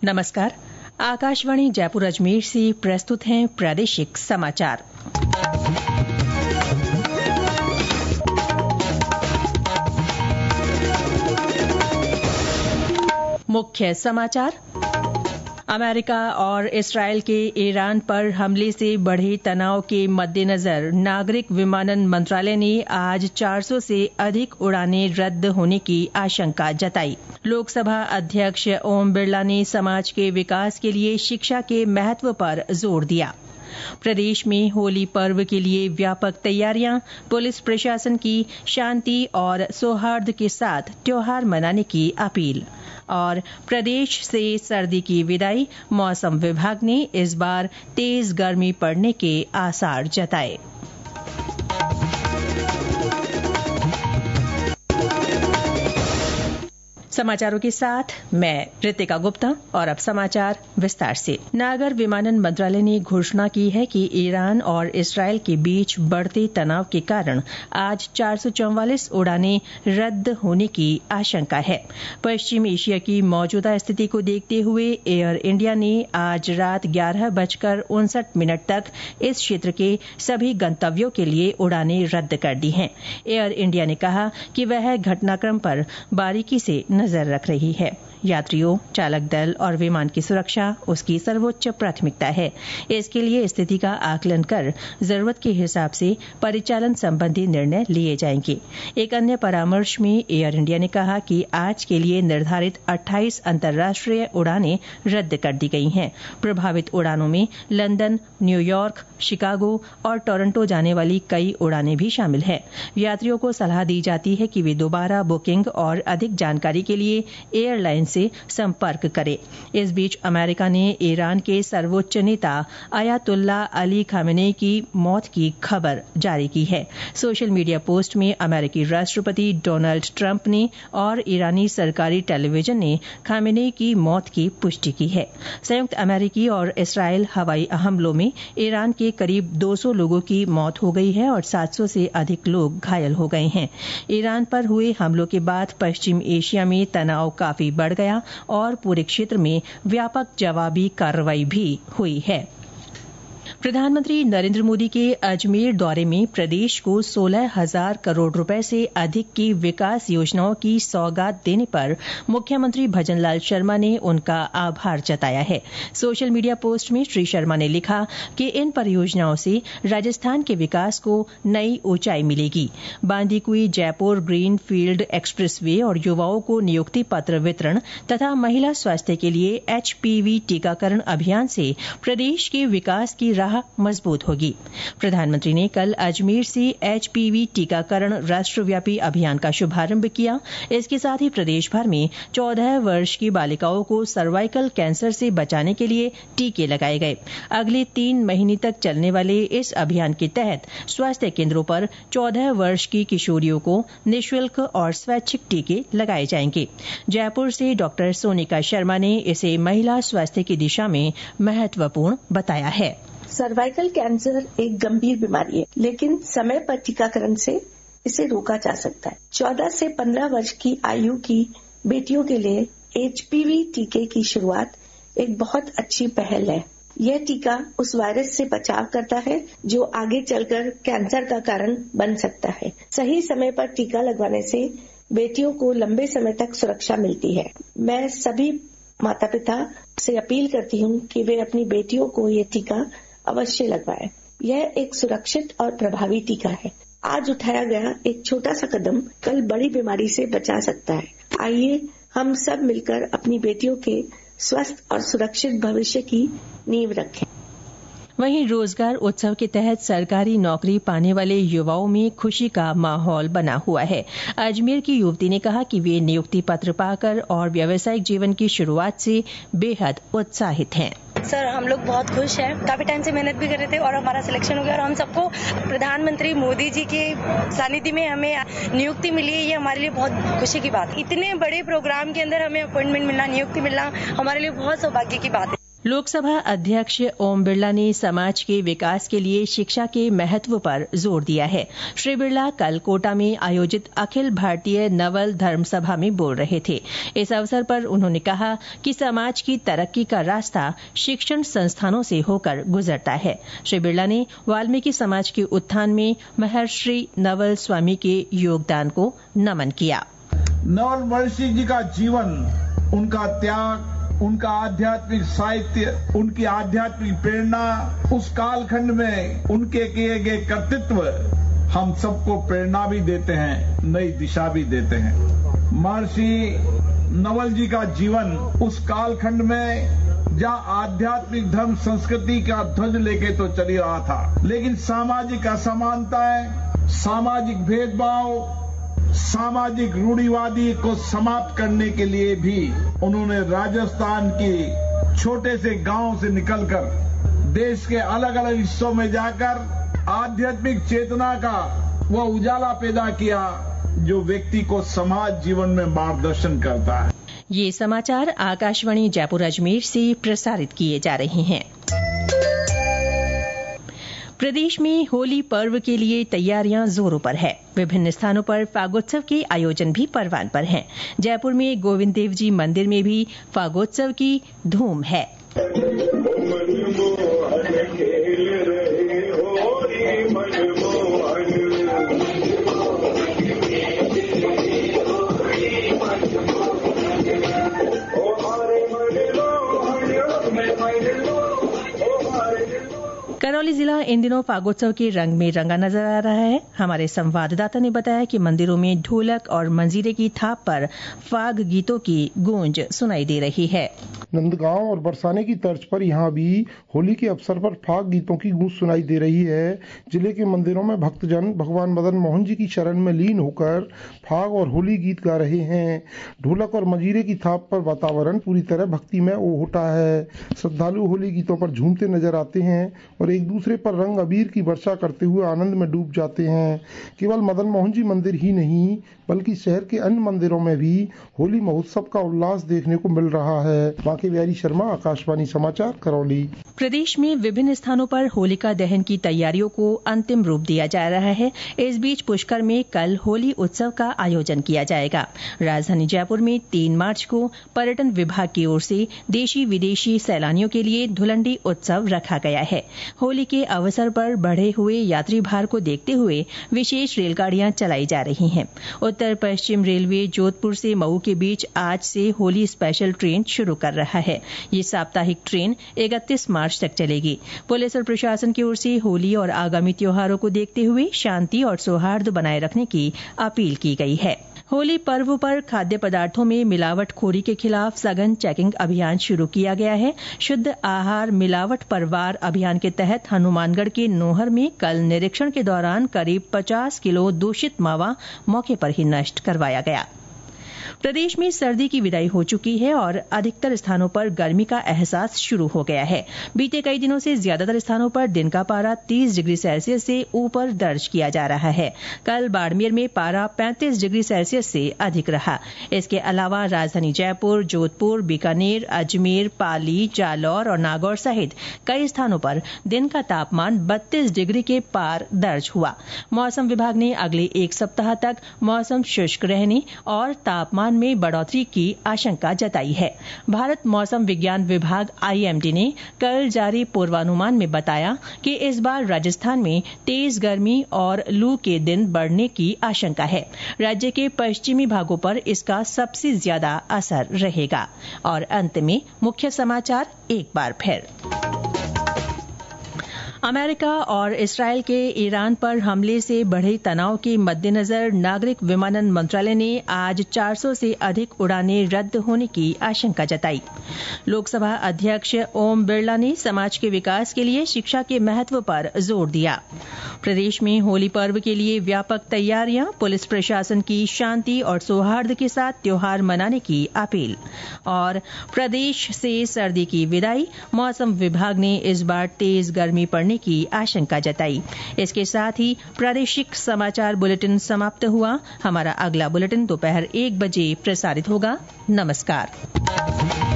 नमस्कार। आकाशवाणी जयपुर अजमेर से प्रस्तुत हैं प्रादेशिक समाचार। मुख्य समाचार। अमेरिका और इसराइल के ईरान पर हमले से बढ़े तनाव के मद्देनजर नागरिक विमानन मंत्रालय ने आज 400 से अधिक उड़ानें रद्द होने की आशंका जताई। लोकसभा अध्यक्ष ओम बिरला ने समाज के विकास के लिए शिक्षा के महत्व पर जोर दिया। प्रदेश में होली पर्व के लिए व्यापक तैयारियां, पुलिस प्रशासन की शांति और सौहार्द के साथ त्योहार मनाने की अपील। और प्रदेश से सर्दी की विदाई, मौसम विभाग ने इस बार तेज गर्मी पड़ने के आसार जताए। समाचारों के साथ मैं रितिका गुप्ता। और अब समाचार विस्तार से। नागर विमानन मंत्रालय ने घोषणा की है कि ईरान और इसराइल के बीच बढ़ते तनाव के कारण आज 444 उड़ानें रद्द होने की आशंका है। पश्चिम एशिया की मौजूदा स्थिति को देखते हुए एयर इंडिया ने आज रात 11:59 तक इस क्षेत्र के सभी गंतव्यों के लिए उड़ानें रद्द कर दी हैं। एयर इंडिया ने कहा कि वह घटनाक्रम पर बारीकी से नजर रख रही है। यात्रियों, चालक दल और विमान की सुरक्षा उसकी सर्वोच्च प्राथमिकता है। इसके लिए स्थिति का आकलन कर जरूरत के हिसाब से परिचालन संबंधी निर्णय लिए जाएंगे। एक अन्य परामर्श में एयर इंडिया ने कहा कि आज के लिए निर्धारित 28 अंतर्राष्ट्रीय उड़ानें रद्द कर दी गई हैं। प्रभावित उड़ानों में लंदन, न्यूयॉर्क, शिकागो और टोरंटो जाने वाली कई उड़ानें भी शामिल हैं। यात्रियों को सलाह दी जाती है कि वे दोबारा बुकिंग और अधिक जानकारी के लिए एयरलाइन से संपर्क करें। इस बीच अमेरिका ने ईरान के सर्वोच्च नेता अयातुल्ला अली खामेनेई की मौत की खबर जारी की है। सोशल मीडिया पोस्ट में अमेरिकी राष्ट्रपति डोनाल्ड ट्रंप ने और ईरानी सरकारी टेलीविजन ने खामेनेई की मौत की पुष्टि की है। संयुक्त अमेरिकी और इसराइल हवाई हमलों में ईरान के करीब 200 लोगों की मौत हो गई है और 700 से अधिक लोग घायल हो गए हैं। ईरान पर हुए हमलों के बाद पश्चिम एशिया में तनाव काफी बढ़ गया और पूरे क्षेत्र में व्यापक जवाबी कार्रवाई भी हुई है। प्रधानमंत्री नरेंद्र मोदी के अजमेर दौरे में प्रदेश को 16,000 करोड़ रुपए से अधिक की विकास योजनाओं की सौगात देने पर मुख्यमंत्री भजनलाल शर्मा ने उनका आभार जताया है। सोशल मीडिया पोस्ट में श्री शर्मा ने लिखा कि इन परियोजनाओं से राजस्थान के विकास को नई ऊंचाई मिलेगी। Bandikui Jaipur green field expressway और युवाओं को नियुक्ति पत्र वितरण तथा महिला स्वास्थ्य के लिए HPV टीकाकरण अभियान से प्रदेश के विकास की राह मजबूत होगी। प्रधानमंत्री ने कल अजमेर से HPV टीकाकरण राष्ट्रव्यापी अभियान का शुभारंभ किया। इसके साथ ही प्रदेश भर में 14 वर्ष की बालिकाओं को सर्वाइकल कैंसर से बचाने के लिए टीके लगाए गए। अगले 3 महीने तक चलने वाले इस अभियान के तहत स्वास्थ्य केंद्रों पर 14 वर्ष की किशोरियों को निःशुल्क और स्वैच्छिक टीके लगाए जाएंगे। जयपुर से डॉक्टर सोनिका शर्मा ने इसे महिला स्वास्थ्य की दिशा में महत्वपूर्ण बताया है। सर्वाइकल कैंसर एक गंभीर बीमारी है, लेकिन समय पर टीकाकरण से इसे रोका जा सकता है। 14 से 15 वर्ष की आयु की बेटियों के लिए HPV टीके की शुरुआत एक बहुत अच्छी पहल है। यह टीका उस वायरस से बचाव करता है जो आगे चलकर कैंसर का कारण बन सकता है। सही समय पर टीका लगवाने से बेटियों को लंबे समय तक सुरक्षा मिलती है। मैं सभी माता पिता से अपील करती हूँ कि वे अपनी बेटियों को ये टीका अवश्य लगवाएं। यह एक सुरक्षित और प्रभावी टीका है। आज उठाया गया एक छोटा सा कदम कल बड़ी बीमारी से बचा सकता है। आइए हम सब मिलकर अपनी बेटियों के स्वस्थ और सुरक्षित भविष्य की नींव रखें। वहीं रोजगार उत्सव के तहत सरकारी नौकरी पाने वाले युवाओं में खुशी का माहौल बना हुआ है। अजमेर की युवती ने कहा कि वे नियुक्ति पत्र पाकर और व्यावसायिक जीवन की शुरुआत से बेहद उत्साहित हैं। सर, हम लोग बहुत खुश हैं। काफी टाइम से मेहनत भी कर रहे थे और हमारा सिलेक्शन हो गया और हम सबको प्रधानमंत्री मोदी जी के सानिध्य में हमें नियुक्ति मिली है। ये हमारे लिए बहुत खुशी की बात है। इतने बड़े प्रोग्राम के अंदर हमें अपॉइंटमेंट मिलना, नियुक्ति मिलना हमारे लिए बहुत सौभाग्य की बात है। लोकसभा अध्यक्ष ओम बिरला ने समाज के विकास के लिए शिक्षा के महत्व पर जोर दिया है। श्री बिरला कल कोटा में आयोजित अखिल भारतीय नवल धर्म सभा में बोल रहे थे। इस अवसर पर उन्होंने कहा कि समाज की तरक्की का रास्ता शिक्षण संस्थानों से होकर गुजरता है। श्री बिरला ने वाल्मीकि समाज के उत्थान में महर्षि नवल स्वामी के योगदान को नमन किया। नवल महर्षि जी का जीवन, उनका त्याग, उनका आध्यात्मिक साहित्य, उनकी आध्यात्मिक प्रेरणा, उस कालखंड में उनके किए गए कर्तृत्व हम सबको प्रेरणा भी देते हैं, नई दिशा भी देते हैं। महर्षि नवल जी का जीवन उस कालखंड में जहां आध्यात्मिक धर्म संस्कृति का ध्वज लेके तो चली रहा था, लेकिन सामाजिक असमानताएं, सामाजिक भेदभाव, सामाजिक रूढ़िवादी को समाप्त करने के लिए भी उन्होंने राजस्थान के छोटे से गांव से निकलकर देश के अलग अलग हिस्सों में जाकर आध्यात्मिक चेतना का वह उजाला पैदा किया जो व्यक्ति को समाज जीवन में मार्गदर्शन करता है। ये समाचार आकाशवाणी जयपुर अजमेर से प्रसारित किए जा रहे हैं। प्रदेश में होली पर्व के लिए तैयारियां जोरों पर है। विभिन्न स्थानों पर फागोत्सव के आयोजन भी परवान पर हैं। जयपुर में गोविंद देव जी मंदिर में भी फागोत्सव की धूम है। करौली जिला इन दिनों फागोत्सव के रंग में रंगा नजर आ रहा है। हमारे संवाददाता ने बताया कि मंदिरों में ढोलक और मंजीरे की थाप पर फाग गीतों की गूंज सुनाई दे रही है। नंदगांव और बरसाने की तर्ज पर यहाँ भी होली के अवसर पर फाग गीतों की गूंज सुनाई दे रही है। जिले के मंदिरों में भक्तजन भगवान मदन मोहन जी की शरण में लीन होकर फाग और होली गीत गा रहे हैं। ढोलक और मंजीरे की थाप पर वातावरण पूरी तरह भक्तिमय उठा है। श्रद्धालु होली गीतों पर झूमते नजर आते हैं और एक दूसरे पर रंग अबीर की वर्षा करते हुए आनंद में डूब जाते हैं। केवल मदन मोहन जी मंदिर ही नहीं बल्कि शहर के अन्य मंदिरों में भी होली महोत्सव का उल्लास देखने को मिल रहा है। बाकी बिहारी शर्मा, आकाशवाणी समाचार, करौली। प्रदेश में विभिन्न स्थानों पर होलिका दहन की तैयारियों को अंतिम रूप दिया जा रहा है। इस बीच पुष्कर में कल होली उत्सव का आयोजन किया जाएगा। राजधानी जयपुर में 3 मार्च को पर्यटन विभाग की ओर से देशी विदेशी सैलानियों के लिए धुलंडी उत्सव रखा गया है। होली के अवसर पर बढ़े हुए यात्री भार को देखते हुए विशेष रेलगाड़ियां चलाई जा रही हैं। उत्तर पश्चिम रेलवे जोधपुर से मऊ के बीच आज से होली स्पेशल ट्रेन शुरू कर रहा है। ये साप्ताहिक ट्रेन 31 मार्च तक चलेगी। पुलिस और प्रशासन की ओर से होली और आगामी त्योहारों को देखते हुए शांति और सौहार्द बनाए रखने की अपील की गई है। होली पर्व पर खाद्य पदार्थों में मिलावटखोरी के खिलाफ सघन चेकिंग अभियान शुरू किया गया है। शुद्ध आहार मिलावट पर वार अभियान के तहत हनुमानगढ़ के नोहर में कल निरीक्षण के दौरान करीब 50 किलो दूषित मावा मौके पर ही नष्ट करवाया गया। प्रदेश में सर्दी की विदाई हो चुकी है और अधिकतर स्थानों पर गर्मी का एहसास शुरू हो गया है। बीते कई दिनों से ज्यादातर स्थानों पर दिन का पारा 30 डिग्री सेल्सियस से ऊपर दर्ज किया जा रहा है। कल बाड़मेर में पारा 35 डिग्री सेल्सियस से अधिक रहा। इसके अलावा राजधानी जयपुर, जोधपुर, बीकानेर, अजमेर, पाली, जालौर और नागौर सहित कई स्थानों पर दिन का तापमान 32 डिग्री के पार दर्ज हुआ। मौसम विभाग ने अगले 1 सप्ताह तक मौसम शुष्क रहने और तापमान में बढ़ोतरी की आशंका जताई है। भारत मौसम विज्ञान विभाग IMD ने कल जारी पूर्वानुमान में बताया कि इस बार राजस्थान में तेज गर्मी और लू के दिन बढ़ने की आशंका है। राज्य के पश्चिमी भागों पर इसका सबसे ज्यादा असर रहेगा। और अंत में मुख्य समाचार एक बार फिर। अमेरिका और इसराइल के ईरान पर हमले से बढ़े तनाव के मद्देनजर नागरिक विमानन मंत्रालय ने आज 400 से अधिक उड़ानें रद्द होने की आशंका जताई। लोकसभा अध्यक्ष ओम बिरला ने समाज के विकास के लिए शिक्षा के महत्व पर जोर दिया। प्रदेश में होली पर्व के लिए व्यापक तैयारियां, पुलिस प्रशासन की शांति और सौहार्द के साथ त्योहार मनाने की अपील। और प्रदेश से सर्दी की विदाई, मौसम विभाग ने इस बार तेज गर्मी पड़ने की आशंका जताई। इसके साथ ही प्रादेशिक समाचार बुलेटिन समाप्त हुआ। हमारा अगला बुलेटिन दोपहर 1 बजे प्रसारित होगा। नमस्कार।